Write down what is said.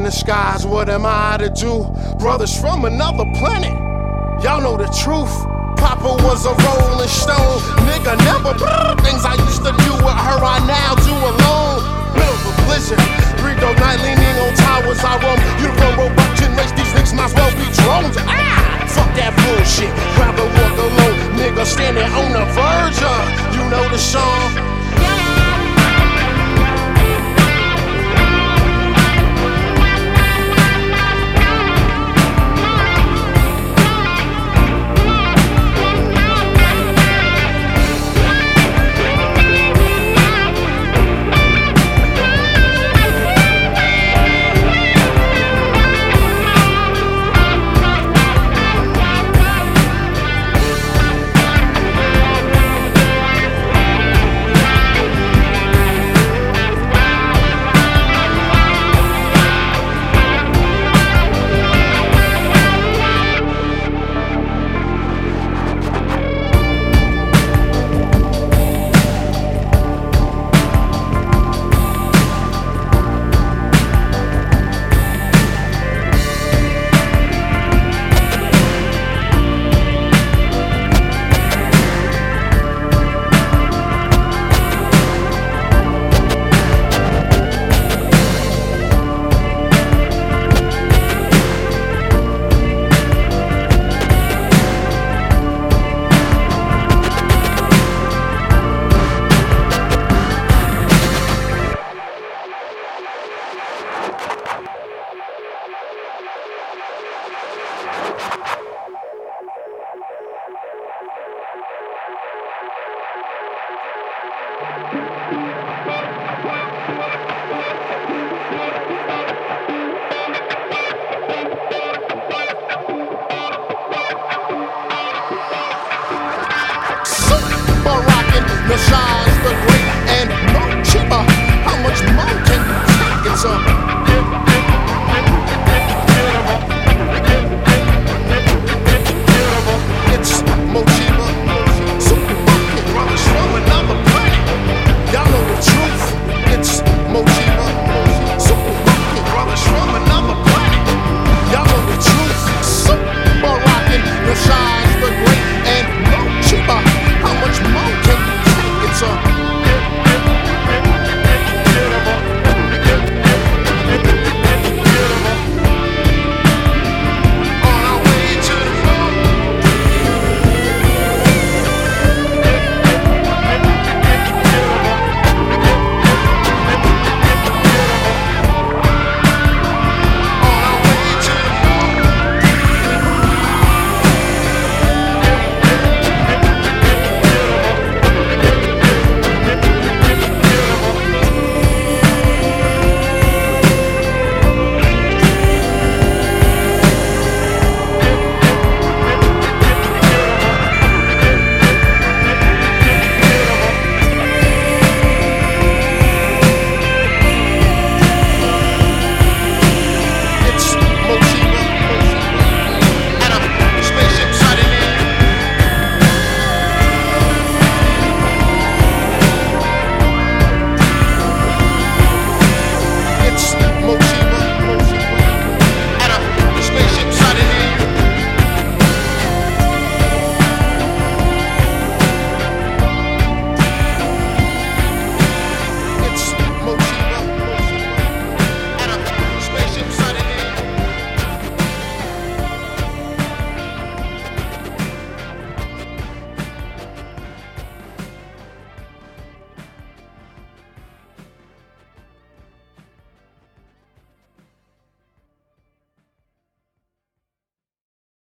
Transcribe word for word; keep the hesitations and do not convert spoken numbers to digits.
the skies, what am I to do? Brothers from another planet, y'all know the truth. Papa was a rolling stone, nigga never things I used to do with her, I now do alone. Middle of a blizzard, three dog night leaning on towers, I roam. You run robot race, these niggas might as well be drones. Ah, fuck that bullshit, rather walk alone. Nigga standing on the verge of, you know the song. The shines, the great and no cheaper. How much more can you take? It's a